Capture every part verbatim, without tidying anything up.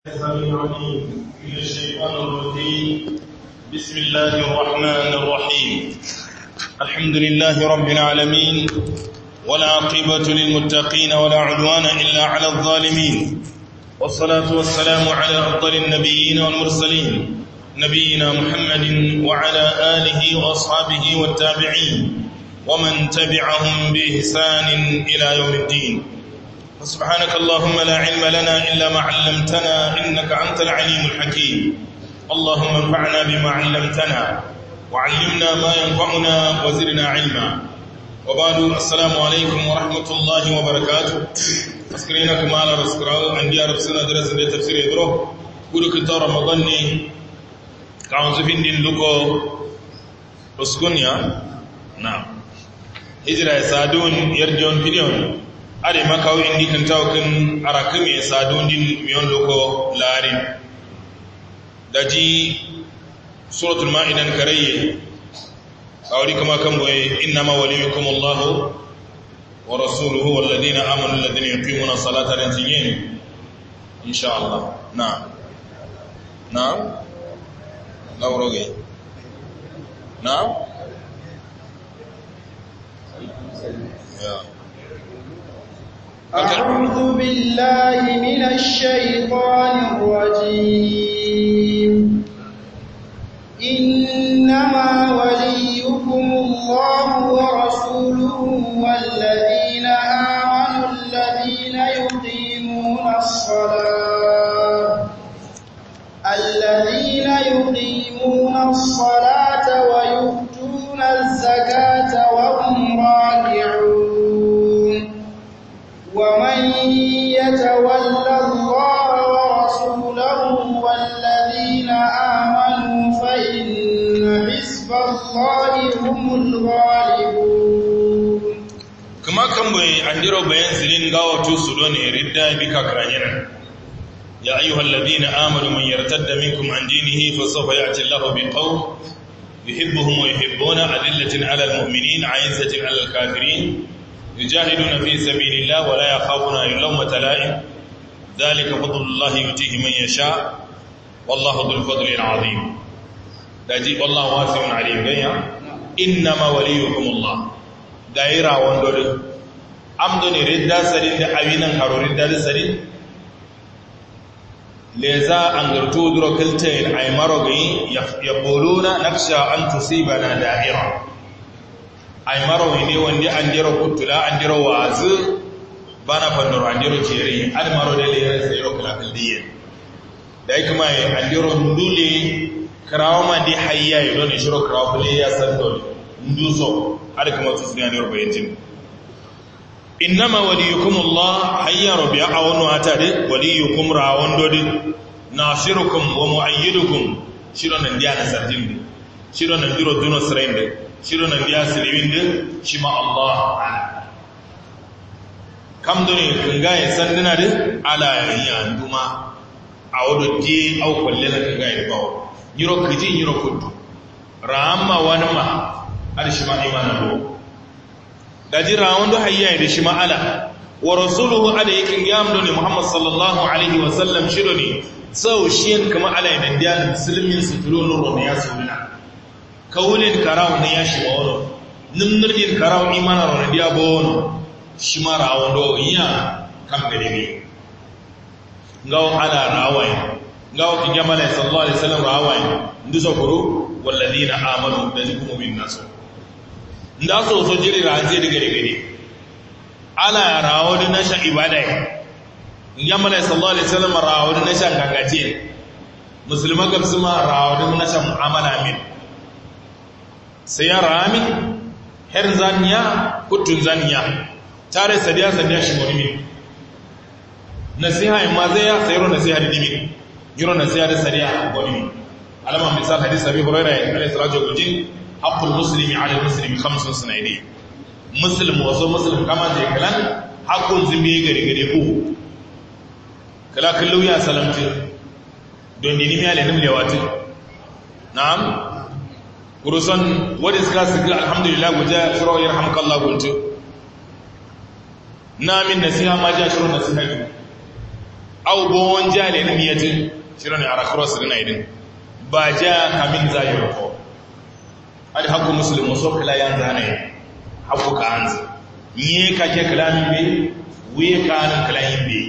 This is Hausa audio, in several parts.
السميع العليم من الشيطان الرجيم. بسم الله الرحمن الرحيم. الحمد لله رب العالمين، ولا عقبة للمتقين ولا عدوان إلا على الظالمين، والصلاة والسلام على أفضل النبيين والمرسلين نبينا محمد وعلى آله وأصحابه والتابعين ومن تبعهم بإحسان إلى يوم الدين. سبحانك اللهم لا علم لنا إلا ما علمتنا إنك أنت العليم الحكيم. اللهم انفعنا بما علمتنا وعلمنا ما ينفعنا وزرنا علما. وبعد، السلام عليكم ورحمة الله وبركاته. أسكرينا كما على رسكراو عندي عرب سنة درس دي تفسير يدرو قولوا كتاب رمضان كان زفين دين لكو رسكونيا. نعم، هجرة سادون يرجون فيديون are makawo indi kan tawkin arakame sadon din miyon loko larin daji suratul ma'idan karaye awri kama kan boye innama waliyukum Allahu wa rasuluhu wal ladina amanu alladhina yuqimuna salata dan tinyen insha Allah. na na lawroge na ya أعوذ بالله من الشيطان الرجيم. إنما وليكم الله ورسوله والذين آمنوا الذين يقيمون الصلاة الذين يقيمون الصلاة ويؤتون الزكاة وهم راكعون. ومن يتولى الله ورسوله والذين آمنوا فإن حزب الله هم الغالبون. كما كان بي عندرو بيان سلين غاو تسودون ردا بك كرانينا. يا أيها الذين آمنوا من يرتد منكم عن دينه فسوف يأتي الله بقوم يحبهم ويحبون أذلة على المؤمنين عزة على الكافرين يجاهدون في سبيل الله ولا يخافون لومة لائم ذلك فضل الله يؤتيه من يشاء والله ذو الفضل العظيم. داجي والله واسع عليم غيا. انما وليكم الله دايرا وندور امدوني ردا سرين da awinan harorin da sarin leza angartu duro kaltain ay marogi yaquluna nakhsha an tusibana da'ira ay maro ne wanda an diro kutula an diro wazu bana fandoro an diro kere an maro da lere sai ro kala kaldiye dai kuma an diro ndule krawo ma di hayya yo ne shiro krawo bule ya sando nduzo har kuma su ga diro bayin innama waliyukum Allah hayya rabbi awnu atade waliyukum rawon dodi nasirukum wa muayyidukum shiro nan dia na sarjin shiro nan diro duno srende shiro nan biya silimin din shi ma Allah kam dole kanga ya sanduna din ala ya nduma a wado die au kwalle na kanga ya bawo yiro kiji yiro kudu ramma wani ma al shi ma imana bo daji rawon do hayya da shi ma ala wa rasuluhu ala yakin yam dole Muhammad sallallahu alaihi wa sallam shiro ne sau shi kuma ala ya diya musulmin su tulo nuru ne ya sunna kawulin karaw ne ya shiga wani nimnirdin karaw imana wani diya ba wani shi mara wando iya kan gari ne gawo ala rawaye gawo ki jamala sallallahu alaihi wasallam rawaye nduso kuru walladina amanu da kuma min nasu nda so so jiri ranze da gari gari ala rawo da nasha ibada jamala sallallahu alaihi wasallam rawo da nasha gangaje musulman gamsu ma rawo da nasha mu'amala min sai ya rami her zaniya kutun zaniya tare sadiya sadiya shi murmi nasiha in ma zai ya sayro nasiha da dimi yiro nasiha da sadiya goni alama misal hadis abi hurairah alayhi salatu wa sallam haqqul muslimi ala muslimi khamsun sunaidi muslim waso muslim kama je kalan haqqul zimbi gari gari ku kala kallu ya salamti don dini mi ale nim lewati na'am kurusan wadda suka suka alhamdulillah guja shiro ya rahamkallah guntu na min nasiha ma ja shiro nasiha au bon jale ne miyatin shirin ara cross rina idin ba ja kamin zai roko adi hakku muslimu so kala yan zane hakku ka anzi yi ka ke kalamin be wiye ka nan kalamin be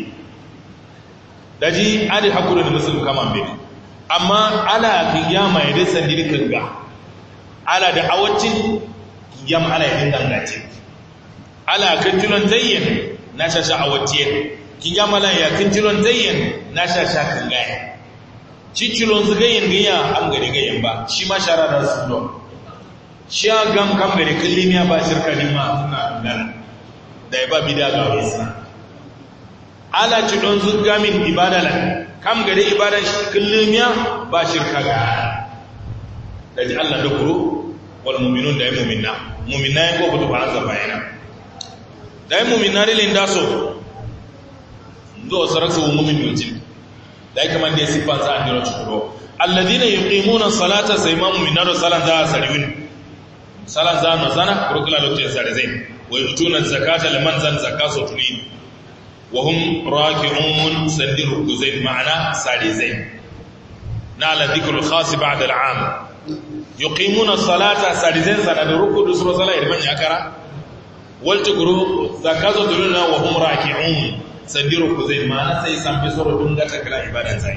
daji adi hakku da muslim kaman be amma ala kiyama idan sandiri kanga ala da awacin yam ala yin dangace ala kan tilon zayyan na shasha awatiyen kin yam ala ya kan tilon zayyan na shasha kan gaya ci tilon zagayen gaya am gare gayen ba shi ma shara da su don shi gam kam gare kallimiya ba shirka ne ma suna nan da ba bida ga wisa ala ci don zugamin ibadalan kam gare ibadan kallimiya ba shirka ga da ji Allah da kuro wal mu'minun da ya mu'minna mu'minna ya ko kutu ba azaba yana da ya mu'minna ne linda so ndo saraksu mu'min yujin da kuma da sifan sa an diro cikuro alladhina yuqimuna salata sai ma mu'minna da salan za sariwin salan za no sana kurukula lokacin sare zai wa yutuna zakata liman zan zakaso tuli wa hum raki'un sandiru kuzain ma'ana sare zai na la dhikrul khas ba'da al'am yuqimuna salata sarizen sana da ruku da sura sala irman yakara wal tukuru zakazu duruna wa hum raki'un sandiru ku zai ma sai san bi sura dun ga takala ibadan sai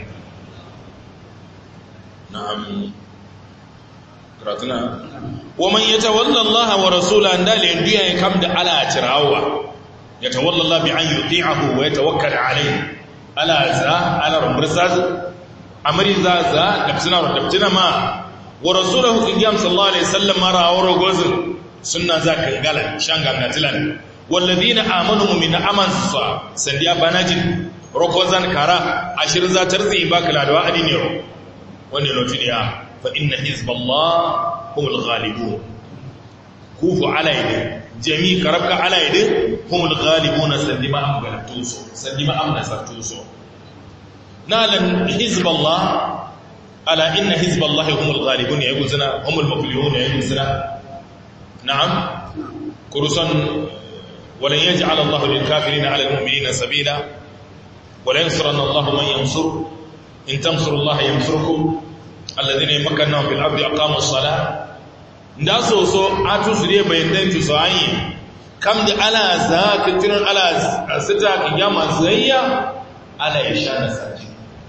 na'am karatuna wa man yatawalla Allah wa rasulahu dal indiya kam da ala tirawa yatawalla Allah bi an yuti'ahu wa yatawakkal alayhi ala za ala rumrsaz amri za za dabsina dabtina ma wa rasulahu qiyam sallallahu alaihi wasallam mara awro gozin sunna zaka gala shanga ngatilan walladhina amanu min amansa sandiya banajin rokozan kara ashir za tarzi ba kala da wa'adi ne wani lotiya fa inna hizballah humul ghalibun kufu alayhi jami karabka alayhi humul ghalibun sandima am galatuso sandima am nasartuso nalan hizballah ألا إن حزب الله هم الغالبون يقول سنة هم المفلحون يقول سنة نعم كرسا ولن يجعل الله للكافرين على المؤمنين سبيلا ولا ينصرن الله من ينصر إن تنصروا الله ينصركم الذين يمكنهم في الأرض أقاموا الصلاة ndaso so atu sire bayan tu sai kam da ala za kitin ala sita kiyama zayya ala ishana saji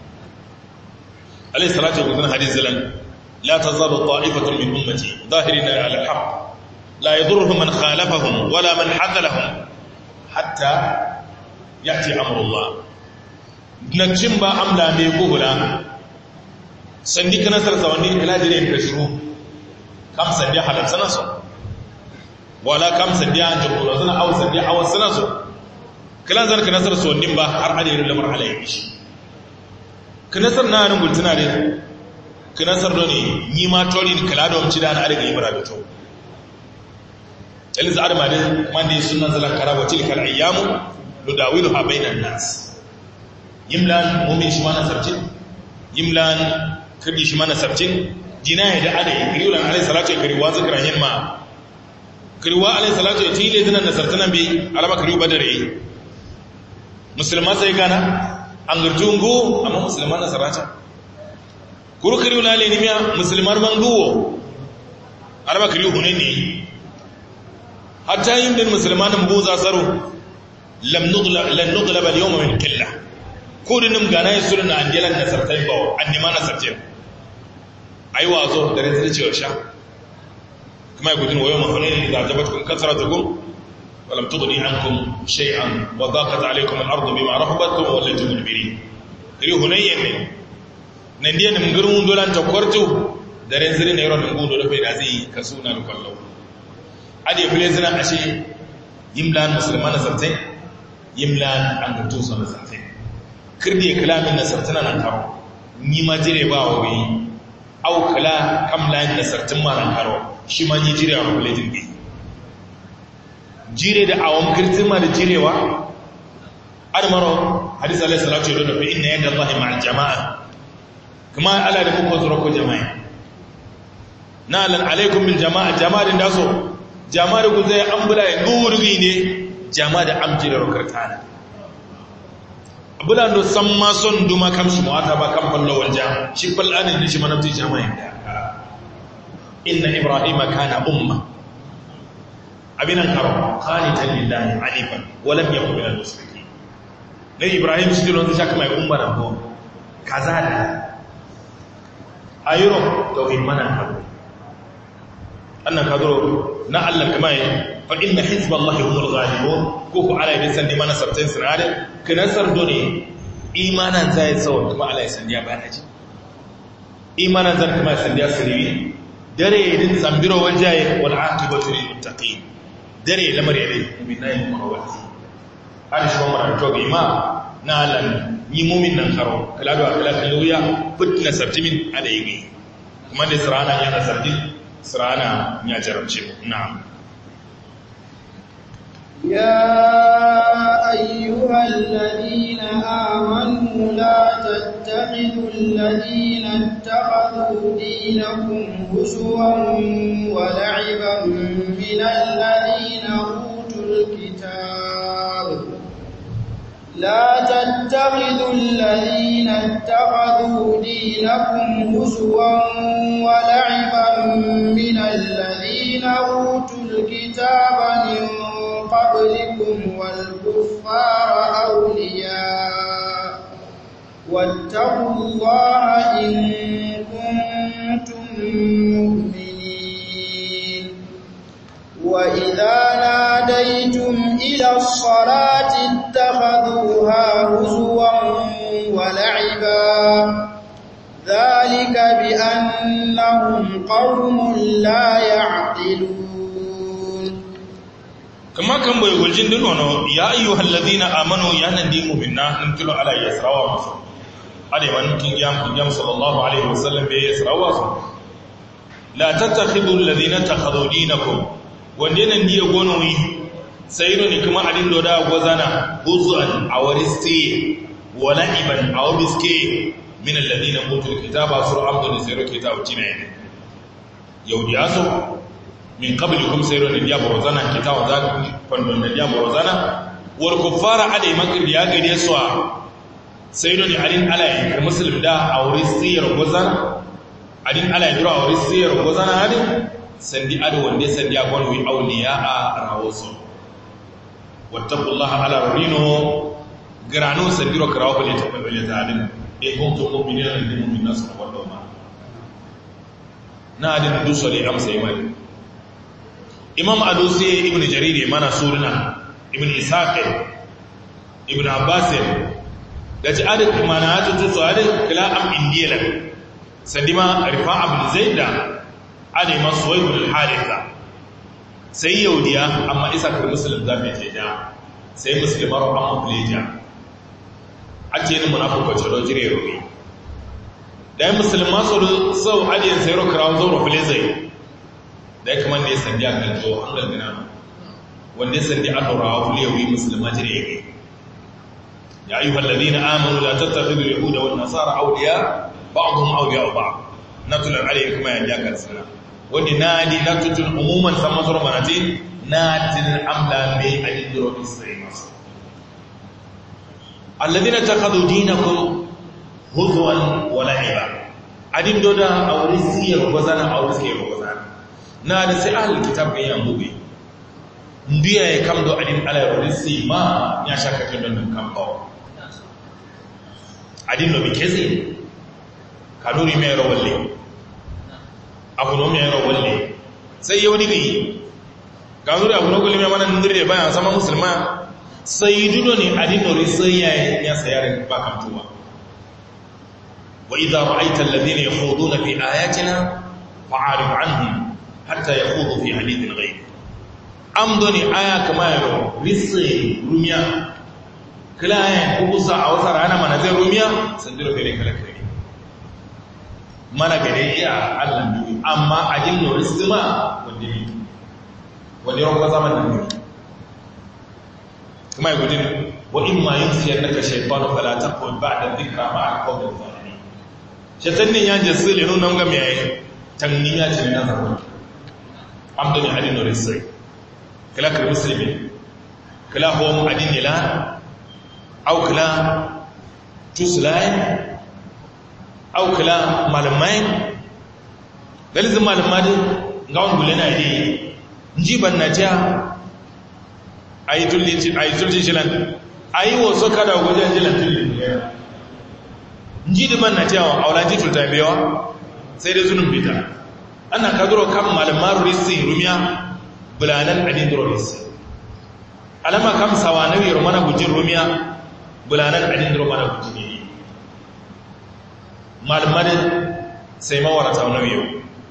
عليه الصلاة والسلام حديث زلن لا تزال طائفة من أمتي ظاهرين على الحق لا يضرهم من خالفهم ولا من حذلهم حتى يأتي أمر الله نجم با أملا ميقوهلا سندك نصر سواندين كلا جرين كشرو كم سندي حلب سنسو ولا كم سندي أنجبور سنة أو سندي أو سنسو كلا ذلك نصر سواندين با هر عليه لمر عليه بشي kinasar na nan gultuna da kinasar da ne yi ma tori da kala da wamci da na ariga ibra da to elisa adama da man da sunan zalan karaba tilkal ayyamu nudawilu ha bainan nas yimlan mu'min shi mana sarcin yimlan kirgi shi mana sarcin jinaya da adai kiriwan alayhi salatu wa kiriwa zikran yamma kiriwa alayhi salatu wa tile dinan da sartanan bi alama kiriwa badare musulma sai gana an gurtungu amma musulman na sarata kuru kariu lale ni miya musulman manguwo araba kariu hunen ne hatta yin din musulman nan buza saro lam nughlab lan nughlab al yawma min qillah kudinum gana yasulna anjelan na sartai bawo annima na sartai ai wazo da rin cewa sha kuma ya gudun wayo mahunin da jabatkum kasratukum ولم تغني عنكم شيئا وضاقت عليكم الأرض بما رحبت ووليتم مدبرين kiri hunayyen ne nan dia nim gurun dolan ta kwarto da ren zire ne yaron ngun do da faida zai kasu na kallo ade fule zina ashe yimlan musulmana sartai yimlan an gutu so na sartai kirdi kalamin na sartana nan karo ni ma jire ba wai au kala kamlan na sartin ma nan karo shi ma ni jire a fule jirgi jire da awon kirtima da jirewa admaro hadisi alayhi salatu wa sallam inna yada allahi ma'al jama'a kuma ala da kuka zura ko jama'a nalan alaikum bil jama'a jama'a din daso jama'a da ku zai ambula ya gurgi ne jama'a da amji da rukartana abula do samma son duma kam shi mawata ba kan fallo wanja shi fallanin ne shi manabti jama'a inna ibrahima kana umma abinan karo qanitan lillahi hanifan wa lam yakun minal mushrikeen ne ibrahim shi don shaka mai umma na ko kaza da ayro tauhid mana karo annan kadro na Allah kuma yi fa inna hizballahi humul ghalibun ko ko ala bin sandi mana sabtain sinade kana sardo ne imanan zai sawa kuma ala sandiya bana ji imanan zan kuma sandiya sirri dare idin sambiro wajaye wal aqibatu lil muttaqin dare lamar yare mu'minai mawati ari shi mamara to ga ima na lan yi mu'min nan karo kala da kala kalluya fitna sabtimin ala yi kuma da sirana yana sabti sirana ya jarabce na'am يا أيها الذين آمنوا لا تتخذوا الذين اتخذوا دينكم هزوا ولعبا من الذين أوتوا الكتاب لا تتخذوا الذين اتخذوا دينكم هزوا ولعبا من الذين أوتوا الكتاب من قبلكم والكفار أولياء واتقوا الله إن كنتم مؤمنين وإذا ناديتم إلى الصلاة اتخذوها هزوا ولعبا ذلك بأنهم قوم لا يعقلون kama kan bai guljin din wono ya ayyuhal ladina amanu ya nan di mu'minna nimtulo ala yasrawa musu ade man kin yam kin yam sallallahu alaihi wasallam bai yasrawa su la tattakhidu alladhina takhadhu dinakum wande nan diya gono wi sayro ni kuma adin do da gozana huzan awaristi wala iban awabiske min alladhina utul kitaba sur abdun sayro kitabu tinai yaudiyaso min qablikum sayrun nadiya borozana kitawa zaka fandon nadiya borozana wal kuffara alai makir ya gade su sayrun alin alai muslim da auristiyar gozana alin alai dura auristiyar gozana alin sandi ado wande sandi agon wi awliya a rawoso wattaqullaha ala rino grano sandiro krawo bale to bale zalin e kuntu mu'minina lil mu'minina sallallahu alaihi na adin dusole amsa imani imam alusi ibn jariri mana surna ibn ishaq ibn abbas da ji adik mana ta tuso adik kila am indiyala sandima rifa ibn zaida ade maswai ibn al-haritha sai yaudiya amma isa kar muslim da bai teja sai muslimar amma pleja ace ni munafiki ce ro jire robi dai musulman so sau adiyan sai ro krawo zo ro plezai da ya kamar da ya sandi a kalto an galgina wanda ya sandi a ɗaurawa kuliyawi musulman jire ya gai ya yi wallazi na amonu da tattafi da yahuda wani nasara auliya ba a kuma auliya ba na tunan alayi kuma ya ja karsana wanda na di na tutun umuman san masarar manati na tunan amla mai a yi duro isra'i masu allazi na takadu dinakun huzuwan wala'iba adin doda a wuri siyar gwazana a wuri siyar gwazana na da sai ahlul kitab ga yan bubi ndiya ya kamdo adin ala risi ma ya shaka kan don kan bawo adin no bikezi kanuri mai rawalle abu no mai rawalle sai yau ni bi kanuri abu no gulmi mana ndire bayan sama musulma sai dudo ne adin no risi ya ya sayar ba kan tuwa wa idza ra'aita alladhina yakhuduna fi ayatina fa'arid anhum hatta ya kudu fi hadithin gai amdoni aya kama yaro risse rumiya kilayen kubusa a wasa rana mana zai rumiya sandiro fere kala kare mana gare iya allan biyu amma a jinno risse ma wanda ne wanda yawon ka zaman nan ne kuma yi gudun wa in ma yin siyar naka shaifanu falata ko ba da zikra ma a kawai zalimi shaitannin ya jesu lenu nan ga mai tannin ya ce na zaron amdani adin risai kala kar muslimi kala hum adin la aw kala tusulai au kala malamai galizin malamai ga wani gule na yi ji ban na ta a yi tulcin shilan a yi wasu kada wajen jilan tulcin ji da ban na ta a wulaji tulta biyawa sai dai zunun bita ana kaduro kan malamar risi rumiya bulanan adin risi alama kam sawanawi romana gujin rumiya bulanan adin romana gujin ne malamar sai mawara taunawi yau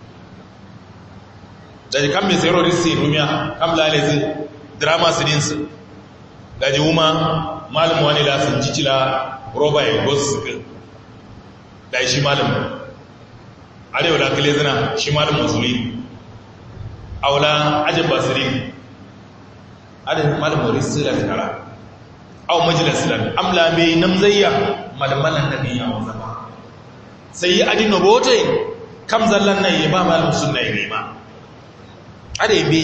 da kan mai sayar risi rumiya kam lalezi drama sidinsu gaji wuma malam wani lasin cicila roba ya gosu da shi malam arewa da kale zina shi malam masuli aula ajin basiri adin malam morisi da kara au majalis da amla mai namzayya malamalan nabi ya wazama sai adin nobote kam zallan nan ya ba malam sunna ya ma ade bi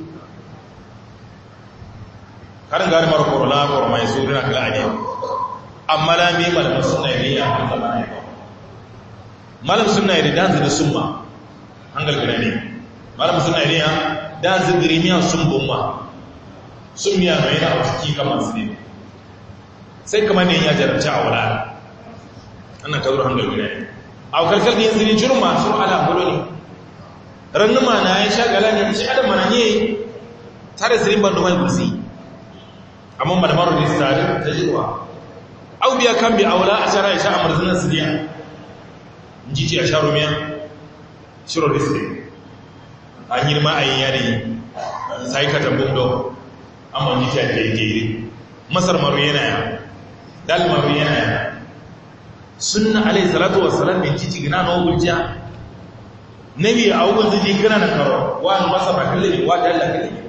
karin gari mara korola koro mai su rina kala ade amma la mi malam sunna ya ya zama ne malam sunna ya dan da summa hangal gane ne malam sunna ya dan zigirimiya sun bomma summiya mai na ciki kamar su ne sai kamar ne ya jarabta a wala annan kazur hangal gane ne a kalkal din zini jurma sun ala boloni rannuma na ya shagala ne shi adam mana ne tare sirin bando mai gursi amma malamaru ne tare ta jirwa au biya kan bi aula a shara ya sha amarzina sidiya jiji a sha rumiya shiro riske an yi ma a yi yare sai ka tambun do amma jiji a ke yi masar maru yana ya dal maru yana ya sunna alayhi salatu wassalam min jiji gina na wuljiya nabi a wugun ziji gina na karo wa masar ba kalle wa da Allah kalle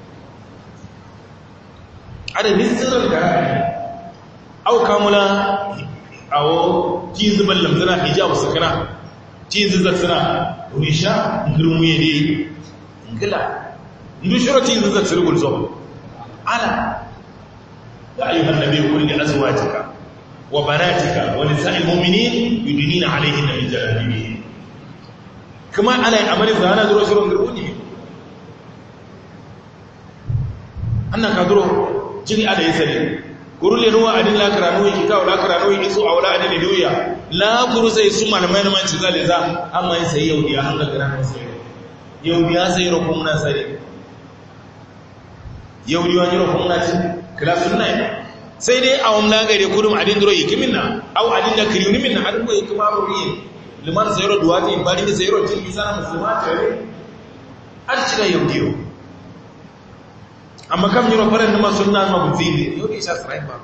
ada nisran da au kamula awo ki zuban lamzana hijab sakana ki zuzar sana risha ngirmu yede ngila ndu shurati zuzar sirgul zo ala ya ayyuhan nabiy qul li azwajika wa banatika wa nisa'il mu'minin yudnina alayhinna min jalabibihin kuma ala amali zana duro shurun ngirmu ne annan ka duro jini ada yasari kurule nuwa adin la karanu yi ka wala karanu yi su awla adin duya la kuru sai su malamai na manci zale za amma yin sai yaudiya an ga karanu sai yaudiya sai ro kuma sai yaudiya ni ro kuma ci kala sunna ina sai dai awam la gare kurum adin duro yi kiminna aw adin da kiriyuni minna adin ko yi kuma ro yi liman sai ro duwati bari da sai ro tin bisana musulma tare an ci da yaudiyo amma kam yiro faran numa sunna ma bufidi yodi sha sarai ba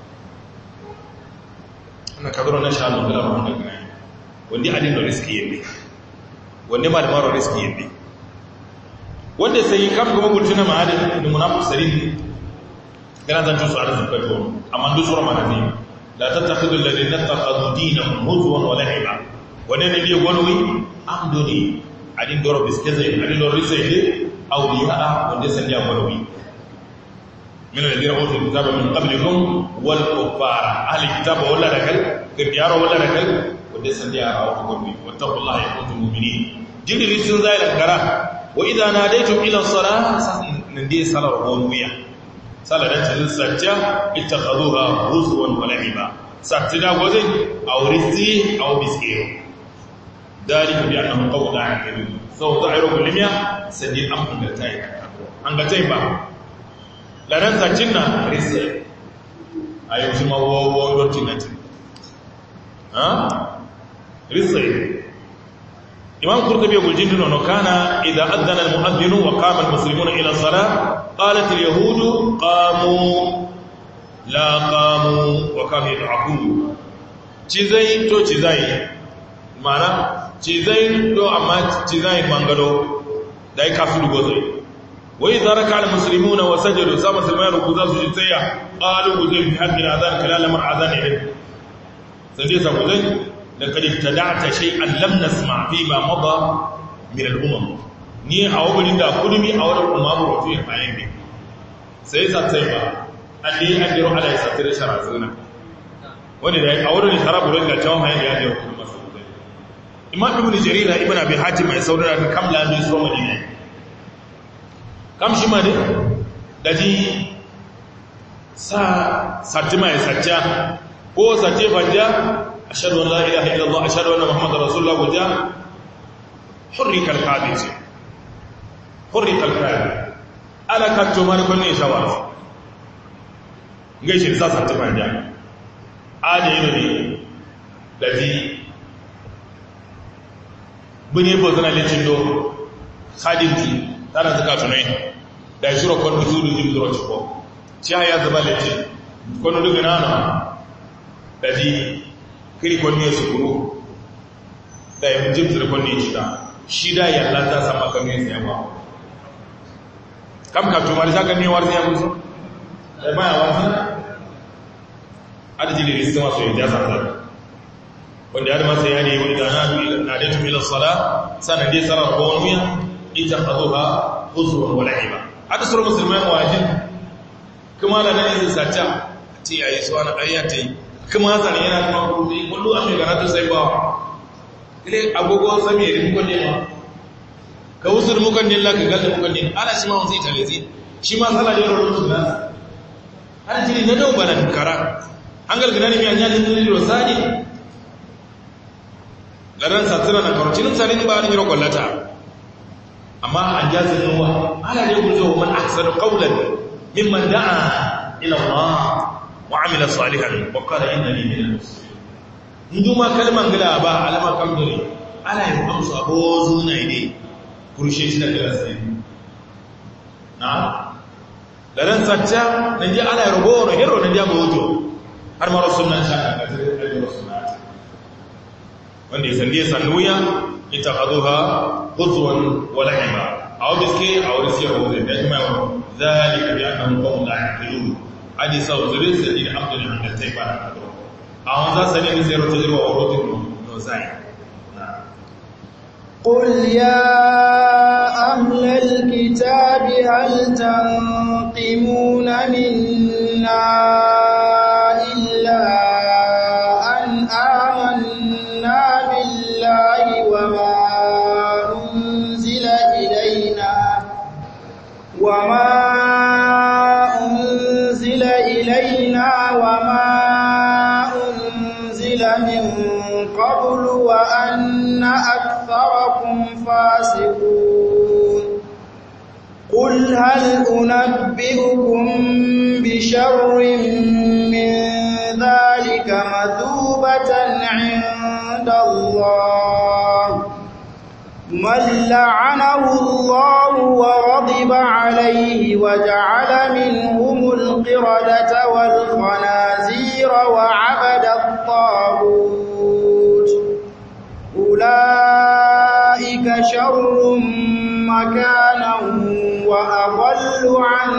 ana kadro na sha Allah da mun da gani wanda adin da riski yende wanda ma da maro riski yende wanda sai kam kuma gultuna ma adin da munafiq sarin kana zan tusu arzu kato amma du sura ma ne la tattakhidu alladhina takhadhu dinahum huzwan wa la'iba wanda ne biye gonwi amdoni adin doro biske zai adin doro risai awliya wanda sai ya gonwi من الذين اوتوا الكتاب من قبلكم والكفار اهل الكتاب ولا ركل كديار ولا ركل ودسن ديار او قومي واتقوا الله ان كنتم مؤمنين جدي رسول زي الكرا واذا ناديتم الى الصلاه ندي صلاه قوميه صلاه تلسجا اتخذوها هزوا ولعبا ساتدا غزي او رزي او بسكيرو ذلك بانهم قوم لا يعقلون سو ظاهر كلمه سدي ام انغتاي انغتاي با laran zacin na risse a yi shi mawawon rotin na ce ha risse imam kurtabi ya guljin dino kana idan adana al-mu'adhdhinu wa qama al-muslimuna ila as-salah qalat al-yahudu qamu la qamu wa kam yad'aku cizai to cizai mana cizai to amma cizai mangado dai kasu gozai وإذا ركع المسلمون وسجدوا سما سلمان ركوزا سجدتيا قالوا وزي في حق الأذان كلا لمر أذان إليه سجدت وزي لقد ابتدعت شيئا لم نسمع فيما مضى من الأمم ni a wani da kudumi a wani umaru wato ya bayan ne sai sa sai ba alli an diro ala ya satire sharazuna wanda da a wurin sharabu da tawon hayar ya je kuma masu imam ibn jarira ibn abi hatim mai saurara da kamla ne so madina kam shi ma ne daji sa satima ya sajja ko sace fajja ashhadu an la ilaha illallah ashhadu anna muhammadar rasulullah wajja hurrika al-qabid hurrika al-qabid ala katto mar ko ne shawara gaishe sa satima ya ade yi ne daji bune bo zana lecin do khadimti tana zaka tunai da shiro kon duzuru jim duro ciko ci ya zaba lecin kon duga nana daji kiri kon ne su kuro da yin jim zuru kon ne cita shi da yalla ta sama kamar sai ba kam ka tumar saka ne war sai musu da ba wasa adjili ristin wasu ya jasa zara wanda ya masa ya ne wani da na da tumi da sala sanan dai sarar ko wani ya ita azuha huzwan wala iba hada sura musulmai wajin kuma da nan yin sacha ce yayi su wani ayyatai kuma hasan yana kuma kudi kullu an ga ratu sai ba ile agogo sami da mukan ne ma ka usul mukan ne la ka galda mukan ne ala shi ma wani sai talezi shi ma sala da rubutu da ana jini na dawo bana kara hangal gina ne mai anya din ne rosani laran satsira na karocinin sare ne ba ni ro kollata amma an jaza yawa ala ne gurzo man ahsanu qawlan mimman da'a ila Allah wa amila salihan wa qala innani min al-muslimin hiduma kalman gila ba alama kamdore ala yi amsu abozu na ide kurushe shi da galasi na laran satya nan ji ala rubo no hero nan ja bojo har mara sunan sha a ƙarfi sunata wanda ya sandi ya sannuya ita haduha huzwan wala ima a wadda suke a wadda suke huzun da ima yawon zalika bi annan kwan da ya kilu adi sa wuzurin su da abdul da ta yi fara kado a wani za su ne zai rota jirwa wa rotin no zai قل يا أهل الكتاب هل تنقمون منا إلا أن آمنا بالله وما أنزل إلينا وما أنزل إلينا وما أنزل من قبل وأن أكثركم فاسقون قل هل أنبئكم بشر من ذلك مثوبة عند الله من لعنه الله وغضب عليه وجعل منهم القردة والخنازير وعبد الطاغوت أولئك شر مكانا وأضل عن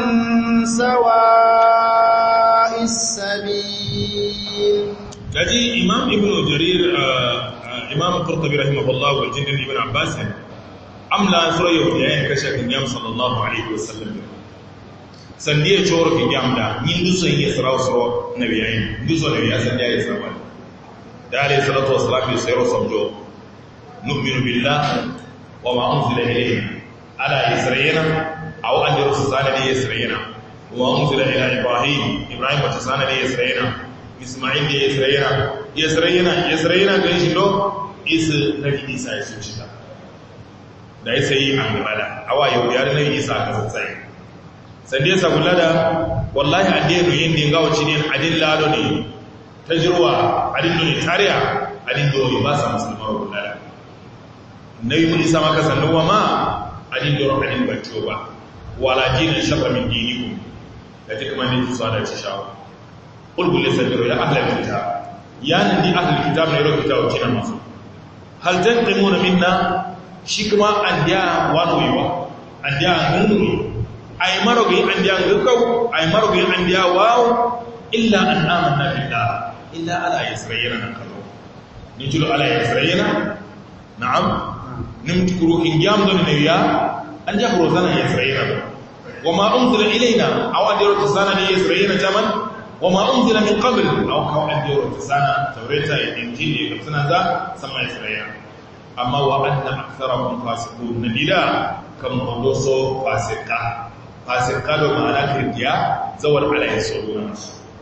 سواء السبيل. لدي إمام ابن جرير إمام القرطبي رحمه الله والجند ابن عباس أملا سورة يهوديين كشف النبي صلى الله عليه وسلم سندية شور في جامدا يندوس يسرع سرع نبيين يندوس نبيين سندية يسرع ده عليه الصلاة والسلام يسير صبجو نؤمن بالله وما أنزل إلينا على إسرائيلنا أو أن رسولنا دي إسرائيلنا وما أنزل إلى إبراهيم إبراهيم وتسانا دي إسرائيلنا إسماعيل دي إسرائيلنا إسرائيلنا إسرائيلنا كيش له إس نبي إيسا يسوشتا da ya sayi an gaba da awa yau ya da nabi isa ka tsaye sande sa kula da wallahi addinu yin din gawo ci ne adin lado ne tajruwa adin ne tariya adin do ba sa musulmar kula da nabi isa maka sannuwa ma adin do adin baccio ba wala dinin shaqqa min dinikum da duk man ne su da ci shawo qul bil sabir ya ahlul kitab ya nan di ahlul kitab ne ro kitab ci nan masu hal tanqimuna minna shi kuma an diya wanoyiwa an diya nunuri a yi marogi an diya gaggaw a yi marogi an diya wawo illa an amanna billah illa ala ya tsirayyana na kallo ni julu ala ya tsirayyana na'am nimtukuru in gyam don ne ya an diya huro zana ya tsirayyana wa ma unzila ilaina aw adiro tsana ne ya tsirayyana jaman wa ma unzila min qabl aw kaw adiro tsana taurata injili da sunan za sama isra'ila amma wa anna aktharahum fasiqun nabila kam qoloso fasika fasika do ma'ana kirdiya zawar alayhi sallallahu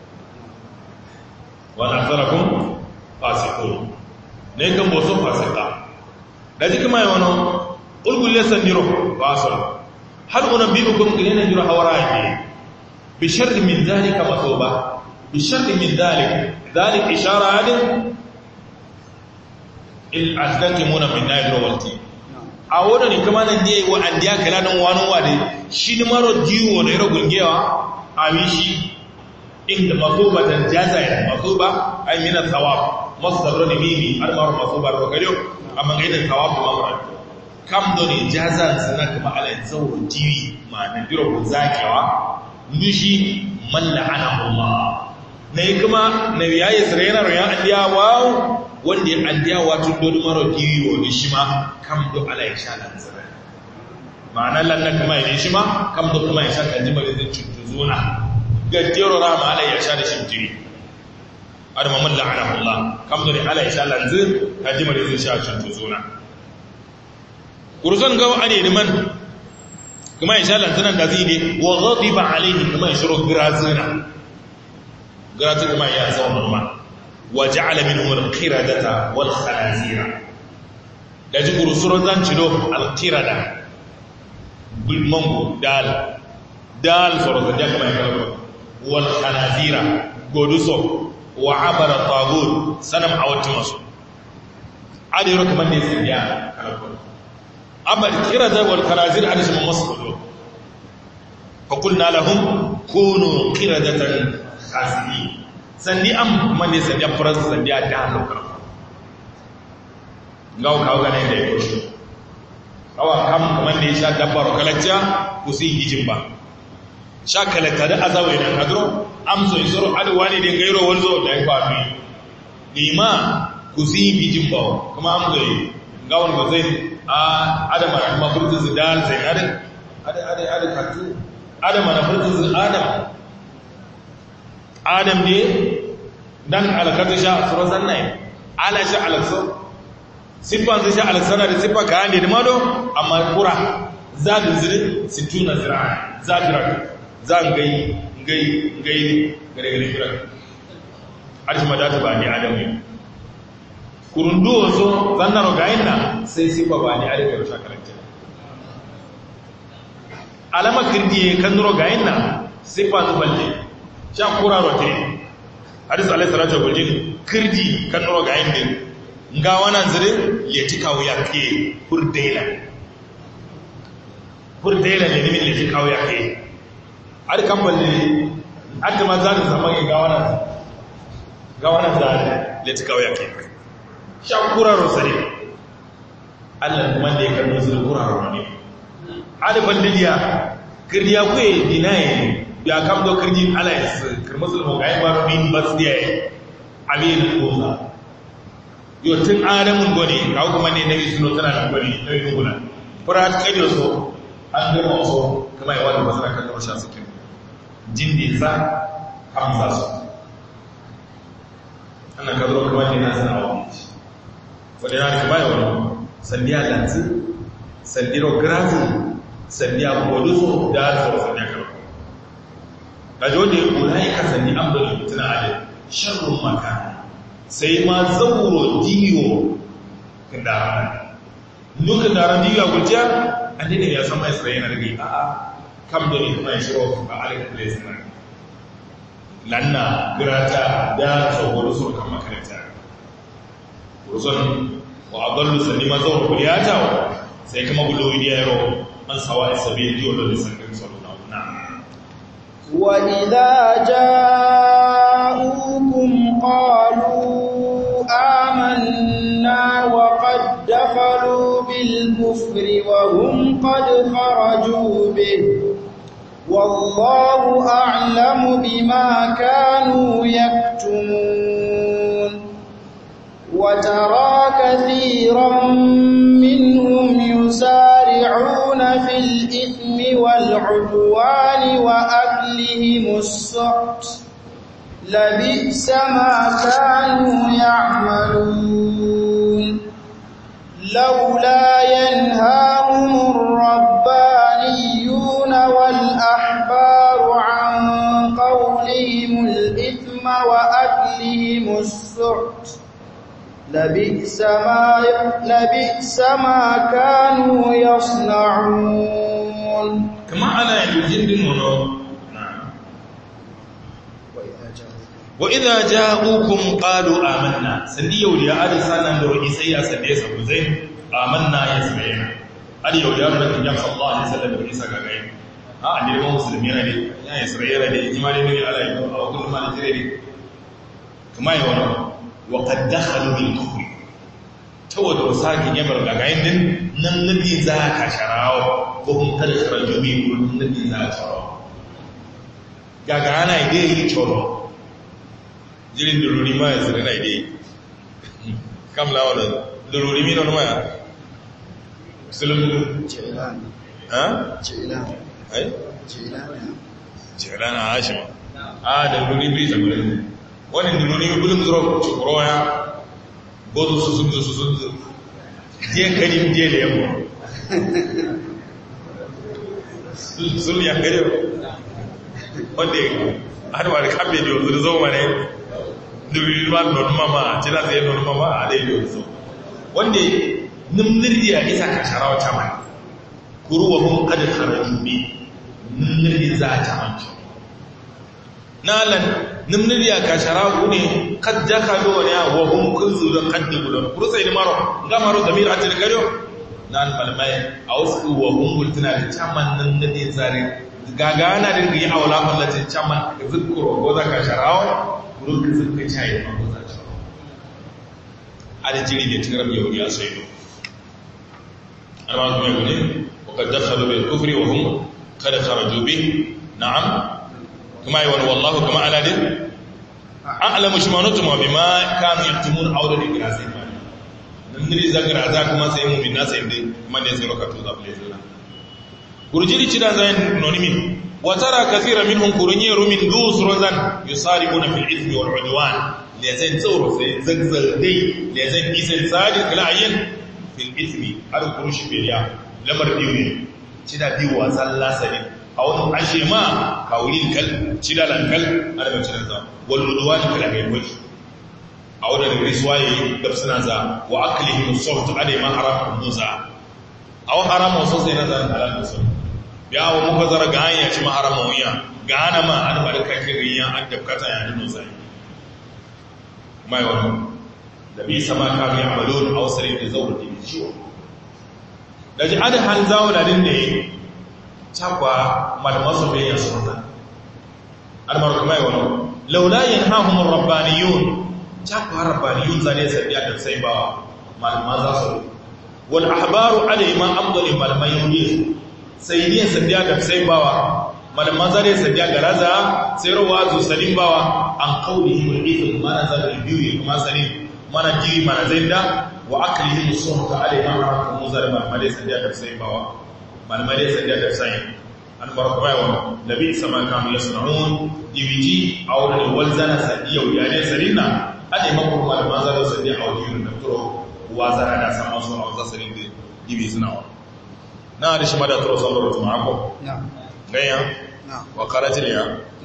wa aktharahum fasiqun ne kan boso fasika da jiki mai wano ulgul lesan diro wasal hal unabbiukum ilana diro hawaraji بشر من ذلك مثوبة بشر من ذلك ذلك إشارة هذه الأثلتمون من نائر والتي أولا كمان ندي وأنديا كلام وانو وادي شين مرو ديو ونيرو غنجيوا أمشي إن مثوبة جازا مثوبة أي من الثواب مصدر نبيبي أرمار مثوبة ركليو أما غير الثواب ممرد كم دوني جازا سنك ما على زور ديوي ما نديرو غزاكيوا nushi man la'anahu Allah ne kuma nabi yayi sirena ro ya andiya waw wanda ya andiya wato do maro kiwo ni shima kam do ala insha Allah sirena ma'ana lanna kuma ne shima kam do kuma insha Allah jima da cutuzuna gajero rama ala ya sha da shimtiri adama man la'anahu Allah kam do ala insha Allah zin jima da sha cutuzuna kurzan gawa ane ni man kuma insha Allah tunan da zai ne wa ghadiba alaihi kuma yashuru grazina grazina kuma ya zauna ma wa ja'ala minhum al-qiradata wal khanazira da ji gurusurun zan cilo al-qirada bulmango dal dal soro da kuma ya kawo wal khanazira goduso wa abara tagut sanam awatumasu ade ro kuma ne sai ya kawo أما القردة والخنازير عن اسم مصر فقلنا لهم كونوا قردة خاسئين سندي أم من يسندي أفرز سندي أدان لكم ngaw kaw gane da yake awa kam man ne sha dabbaro kalacca kusi hijimba sha kalata da azawe na kadro amso isoro adwani de gairo walzo da ya fafi lima kusi hijimba kuma am gai ngawon ba zai adam na mafurtin su dal zai adam adam adam adam katu adam na furtin su adam adam ne dan alakatu sha surazan nai ala sha alakso sifan su sha alaksana da sifa ka ne da mado amma kura za da zire situna zira za dira za ngai ngai ngai gare gare kira arshi madata ba ni adam ne kurundu wazo zannaro gaina sai sifa bani alika shakaranta alama kirdiye kanuro gaina sifa zuballe sha kurarote hadis alayhi salatu wa sallam kirdi kanuro gaina nga wana zire letika wuya ke hurdela hurdela ne ne letika wuya ke har kan balle adda ma zan zaman ga wana ga wana zan letika wuya ke shan kuraro sare Allah kuma da ya karbi su da kuraro ne alifan didiya kirdiya kuwa dinaye ya kam do kirdi alliance kirmusul mo gai ba bin basdiya abin koza yo tun adamun gone kawo kuma ne nabi suno tana da gone nabi gona furat kadiyo so an gama so kuma ya wada basara kan rasha sukin jindi sa hamza so ana kadro kuma ne na sanawa wadda yana kuma yawon sandiya lanzi sandiro grazi sandiya koduso da harsar sandiya karfa gaji wadda ya kula ya kasance an bari mutuna adin sharrun maka sai ma zauro diyo kan dara nukan dara diyo a gulciya an dina ya sama isra'ila na daga a'a kam da ne kuma ya shiro a alifin place na lanna grata da tsawon su kan makaranta rusun wa adallu sanima zawar kuliyata sai kuma bulowi da yaro an sawa isabi diyo da sanin sallallahu alaihi wa idza ja'ukum qalu amanna wa qad dakhalu bil kufri wa hum qad kharaju bih wallahu a'lamu bima kanu yaktumun وترى كثيرا منهم يسارعون في الإثم والعدوان وأكلهم السحت لبئس ما كانوا يعملون لولا ينهاهم الربانيون والأحبار عن قولهم الإثم وأكلهم السحت لبئس ما لبئس ما كانوا يصنعون كما على الجند منو وإذا جاءوكم قالوا آمنا سندي يوليا أدي سانا لو إسيا سندي سبوزين آمنا يسمعنا أدي يوليا ربنا صلى الله عليه وسلم إسا كاين ها عندي ما مسلمين دي يا إسرائيل دي إجمالي نبي على يدو أو كل ما نجري دي كما يقولون وقد دخلوا بالكفر تودوا ساكن يمر كاين دين نن نبي ذاك شراو وهم تخرجوا من نبي ذاك شراو gagana ide yi choro jirin dururi ma ya zira na ide kam la wala dururi mi non ma ya sulum Jailan ha Jailan ai Jailan Jailan hashima ah da dururi bi sabule wani dururi mi bulum zuro choro ya bodu susun susun je kadim je le yamo sul ya kare wanda har wani kambe da yanzu da zo mane duririman non mama cina zai non mama a dai da yanzu wanda nimnirdi a isa ka sharawa ta mai kuruwa mun kada haraju ne nimnirdi za ta manci nalan nimnirdi a ka sharawa ne kadda ka do ne wa hum kunzu da kadda gudan kurusai ni maro ga maro da mira ta gariyo nan balmai a wasu wa hum multuna da chaman nimnirdi zare gagana din ga yi aula mallatin chaman zikro ko zaka sharawo gurin ka zikka chai ma ko zaka sharawo ala jiri da tigram yau ya sai do arba kuma gune wa qad dakhalu bil kufri wa hum qad kharaju bi na'am kuma yi wallahu kuma ala din a'lamu shimanatu ma bima kanu yaktumun awda din grasa nan ne zakara za kuma sai mu bin nasa inda man ne sai lokacin da bai zalla gurjiri cida zan nonimi wa tara kathira minhum kurunye rumin dusrozan yusaribuna fil ithmi wal udwan le zan tsoro sai zagzal dai le zan isan sadi kalayin fil ithmi har kurushi biya lamar diwi cida diwa sallah sani a wani ashe ma kawulin kal cida lankal arba cida za wal udwan kala mai wani a wani riswaye dabsana za wa aklihim as-sawt alai ma haram musa aw harama sosai na zan halal su ya wa muka zara ga hanya ci ma harama wuya ga ana ma an barka kiriya an dabkata ya dinu sai mai wannan da bi sama ka bi amalun aw sarin da zawr din ciwo daji ada han zawo da din ne takwa malmasu bai ya sunna almar kuma mai wannan laula yanhahum ar-rabbaniyun takwa rabbaniyun zane sai ya da sai ba malma za su wal ahbaru alayhi ma amdali malman yuni sai ne sadiya da sai bawa malman zare sadiya garaza sai rawazu salim bawa an qawlihi wal ithm mana zare biyu kuma salim mana jiri mana zaida wa aklihi suhta alayhi ma harakum muzar malman sadiya da sai bawa malman sadiya da sai an barkai wa nabi sama kam yasnaun dibiji awra walzana sadiya wa yani salina ade makuru malman zare sadiya awdi da turo wazara da sama su a zasarin da ibi suna wa na da shi ma da turo sallar da mako ganyan wa karatin ya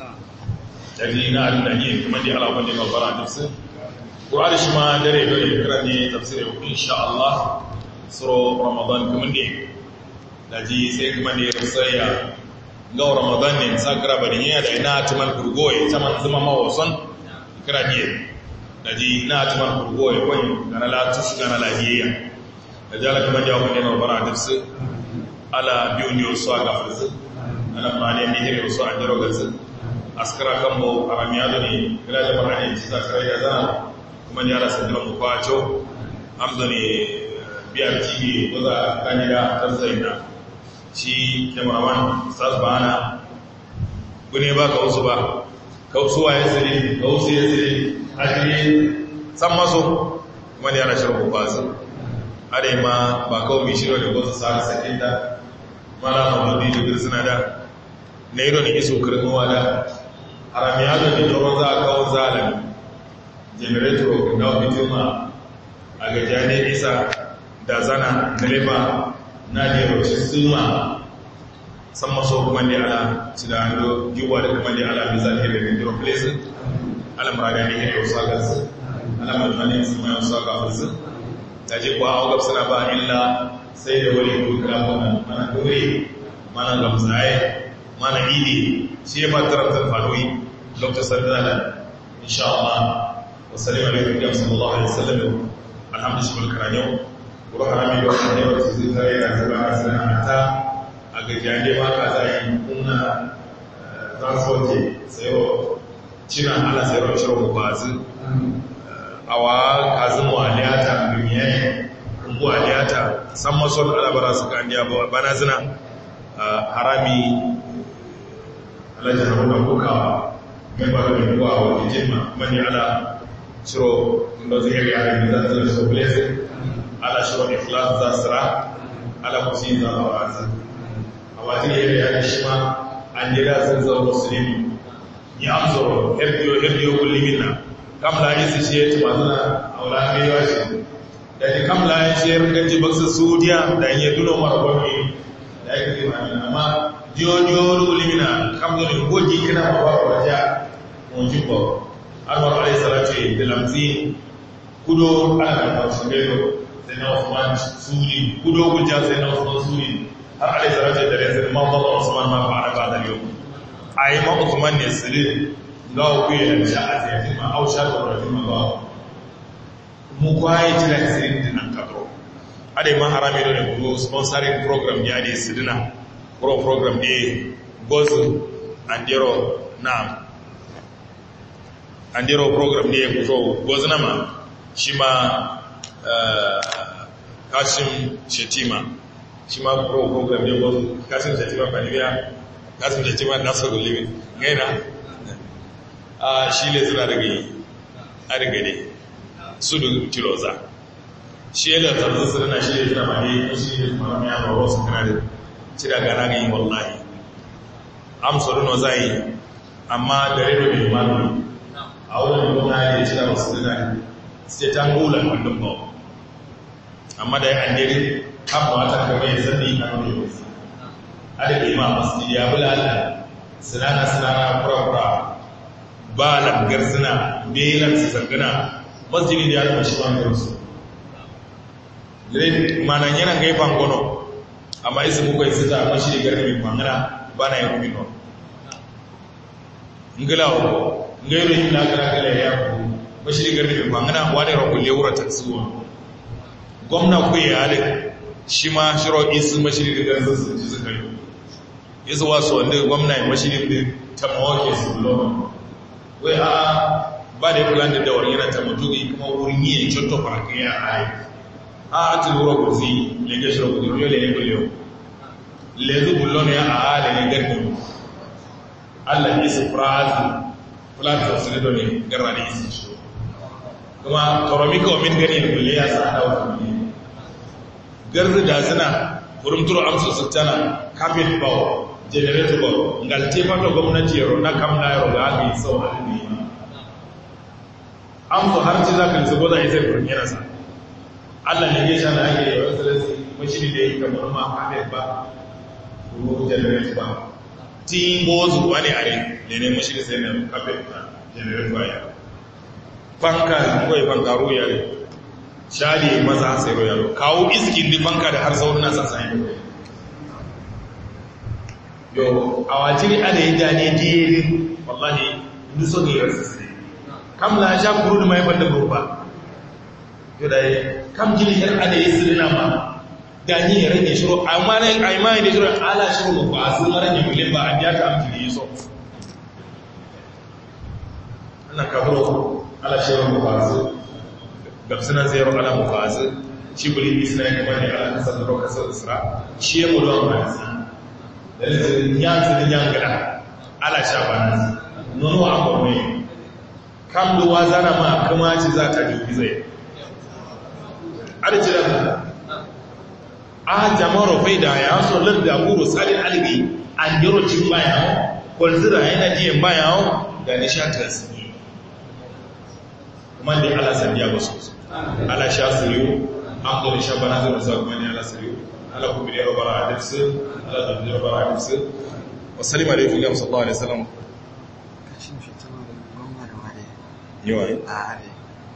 tari na alani kuma da alaƙon da mabara tafsir ƙura shi ma dare dole kira ne tafsir insha Allah suro ramadan kuma ne da ji sai kuma ne rusayya ga ramadan ne sakara bari ya da ina tumal kurgoyi ta man zama mawasan kira ne daji na tumar kurgo ya kwanye gana latus gana lahiyayya da jala kuma jawo ne na bara duksu ala biyu ne wasu a gafirsu ana fane ne hiri wasu a jiro garsu askara kan mu a ramiyado ne gina da bara ne ci zakarai ya zana kuma ne ala sandira mu kwacho amzo ne biyar tv ko za a kani da tarzai na shi kyamaraman stars bana gune ba ka wasu ba ka wasu wa ya tsiri ka wasu ya tsiri hajji san maso wani yana shirin kwazi are ma ba kawo mai shirya da wasu sa'ar sakin da mara mamadu da suna da na ido ne iso kirkowa da haramiyado ne tsoron za a kawo zalami generator na fitima a gajane isa da zana direba na da yawanci suma san maso kuma ne ala ci da hannu giwa da kuma ne ala mizan hiri da giro place ala maraga ne hiri wasu agasu ala malmani su mai wasu agasu ta je kuwa augab suna ba illa sai da wani dukkan mana dore mana gamsaye mana idi shi ya fatarar zarfanoyi lokacin sardana insha Allah wasallim alaikum ya sallallahu alaihi wasallam alhamdulillah karanyo ruha rami da wannan ne wasu zai tare da zuwa sanata a gajiyande ma ka zai kunna transport sayo cina ala sayo ciro bazu awa kazin waliyata duniya ko waliyata san mason alabara su kan dia bana zina harami alaja na kukawa gaba da kuwa wa jima mani ala shiro ndo zai ya da zan so blessing ala shiro ikhlas zasra ala kusi za awazi awazi ne ya shi ma an jira sun zo muslimi ya amso hebbiyo hebbiyo kullimina kam la yi shi ya tuma zana aula ne ya shi da ni kam la yi shi ganji baksa sudiya da ya duno mara gwamnati da ya kike ma amma jojo kullimina kam zo ne goji kana ba ba waja mun jibbo Anwar alayhi salatu da lamzi kudo ana da shugaba sai na Usman suri kudo guja sai na Usman suri har alayhi salatu da sai ma ba Usman ma ba ba da yau ai ma Usman ne sirri ga ku yi da aziyati ma ausha da rajuma ba mu kwaye tira sirri din nan kadro adai ma harami da ku sponsoring program ya dai sidina pro program ne gozu andero na andero program ne ya fito gozinama shi ma kasim shetima shi ma program ne gozu kasim shetima banibiya kasim shetima nasarar limin gaina a shi ne suna daga yi a daga ne su da tiloza shi ne da tarzan su dana shi ne suna ma ne shi ne maram ya mawa su kana da cira gana ga yi wallahi amsaruno za yi amma da redo mai malumi a wurin gona ne cira masu dina sai ta gula kwallon ba amma da ya hanyari kama wata kama ya sani a nuna yau a da ima masu ya bula ala sinana sinana kura-kura ba lamgar suna belan su sangana masjidi da ya zama shi bangar su manan yana gaifan gono amma isi muka isi ta mashi da garbi mangana ba na yi rumino ngalawo ngayro yin lakara kala ya ku bashiri garbi bangana wani ro kulle wura taksuwa gwamna ku ya hade shi ma shiro isu bashiri da garbi su ji zakari yaso waso wanda gwamna ya bashiri da tamawake su lo wai a ba da plan da dawar yana tamutugi kuma wurin yi chotto faraka ya ai a ati wura kuzi le ga shiro kuzi yo le ne kullo le zu bullo ne a ale ne garbi Allah ya sufrazi fulata su ne dole garra da isi shi kuma toromika wa min gani kulle ya sa dawo kulle garri da suna kurumturo amsu sultana kafin bawo generator bawo ngal tefato gwamnati yaro na kam na yaro ga aka yi sau a ne amsu har ci za ka nisa goza ya sai kurin yana sa Allah ne ya sha na ake yi wasu salasi mashini da ya yi kamar ma kafin ba ko generator ba tin bozu wani are ne ne mashi sai na kafin generator ya fanka ko fanka ruya ne shali maza sai ruya kawo iskin di fanka da har sauruna sa sai yo awajiri ada yajane diye wallahi ndu so ne yarsa kam la ja kuru da mai banda gurba yo dai kam jini har ada yisirina ma gani ya rage shiro amma nan aimani da shiro ala shiro ba su rage milin ba an ya ta amfani so Allah ka buro ala shiro ba su da sunan zero ala mufazi shi buri isra ne bane ala kasar da kasar isra shi ya mudo ba su da ya su da gada ala shabana nono abu ne kam do wazana ma kuma ci za ta dubi zai arjira a jamaro faida ya so larda buru salin albi an jiro cin baya kolzira yana jiyan baya da nishatar su ne kuma da ala sandiya ba su ala sha siriyu an gani sha bana zai rasa kuma ne ala siriyu ala kuma ne rabara adifsu ala da ne rabara adifsu wasu lima da ya fi gam sallallahu alaihi wasallam kashin shi tana da gwamna da ware yawa yi a are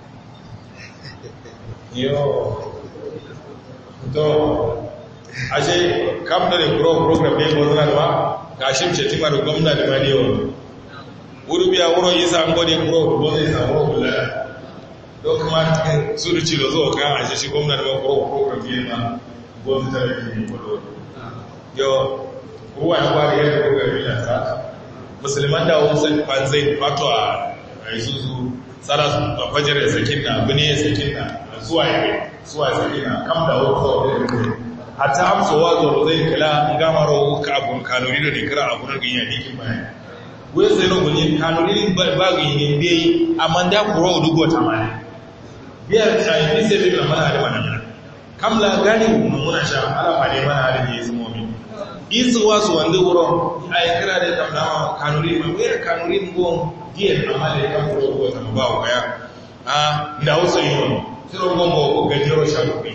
yo to ashe kam da ne program ne ko zana da ba ga shi ce tima da gwamna da mani yawa wuri biya wuro yi sa ngode kuro ko zai samu kula do kuma su da cilo zo kan ashe shi gwamna da kuro program ne na gwamnati ta yi ko yo ruwa ya kwari yadda program ne ta musulman da wasu kwanzai fato a isuzu tsara a fajar da sakin na abu ne ya sakin na zuwa ya zuwa sakin na kam da wasu hatta amsowa zuwa zai kila gamaro ka abun kanuri da nikira abun da ganyen dikin bayan wai sai no gunye kanuri ba ganyen bai amma da kuro dugo ta mali biyar ta yi sai bai mana da mana kamla gani mun muna sha ala ma ne mana da yi zumo min isu wasu wanda wuro ai kira da kamla kanuri ma wai kanuri ngo diye amma da kan kuro dugo ta ba wa ya a da wasu yi siro gongo ko gajero sha dubi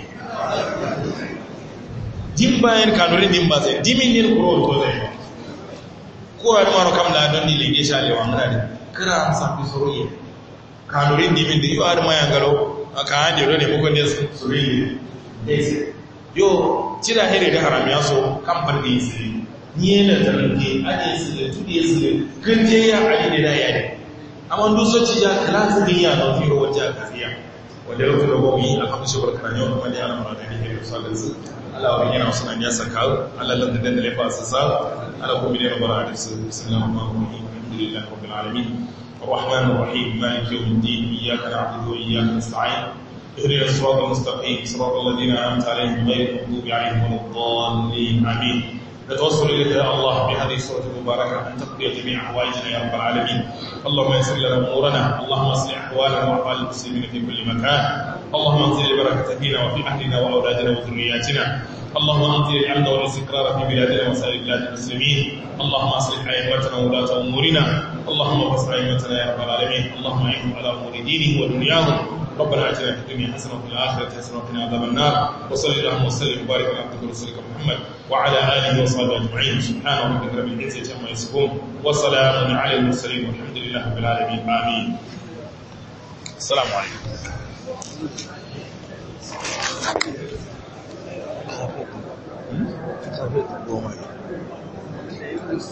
dimbayen kanurin dimba zai dimin yin kuro ko zai ko a maro kam la don ni lege shale wa ngade kira amsa fi soroye kanurin dimin da yo ar maya galo aka hande do ne ko ne soroye des yo tira here da haramiya so kan farde yi ni ne taranke ade su da tudi su kan je ya ali da yayi amma du so ci ja kala su dinya no fi ro wajja kafiya wanda yau da gomi alhamdulillah barkana yau kuma ne ana mara da ne da sallallahu Allah wani yana suna ya saka Allah lan da da lefa su sa Allah kuma ne rabara da su sallallahu alaihi rabbil alamin arrahman arrahim maliki yawmiddin iyyaka na'budu wa iyyaka nasta'in اهدنا الصراط المستقيم صراط الذين انعمت عليهم غير المغضوب عليهم ولا الضالين امين نتوسل اليك يا الله بهذه السوره المباركه ان تقضي جميع حوائجنا يا رب العالمين اللهم يسر لنا امورنا اللهم اصلح احوالنا واحوال المسلمين في كل مكان اللهم انزل البركه فينا وفي اهلنا واولادنا وذرياتنا اللهم انزل الامن والاستقرار في بلادنا وسائر بلاد المسلمين اللهم اصلح ائمتنا وولاة امورنا اللهم اصلح ائمتنا يا رب العالمين اللهم اعinهم على امور دينهم ودنياهم ربنا اتنا في الدنيا حسنه وفي الاخره حسنه وقنا عذاب النار وصلى اللهم وسلم وبارك على عبدك ورسولك محمد وعلى اله وصحبه اجمعين سبحان ربك رب العزه عما يصفون وسلام على المرسلين والحمد لله رب العالمين امين السلام عليكم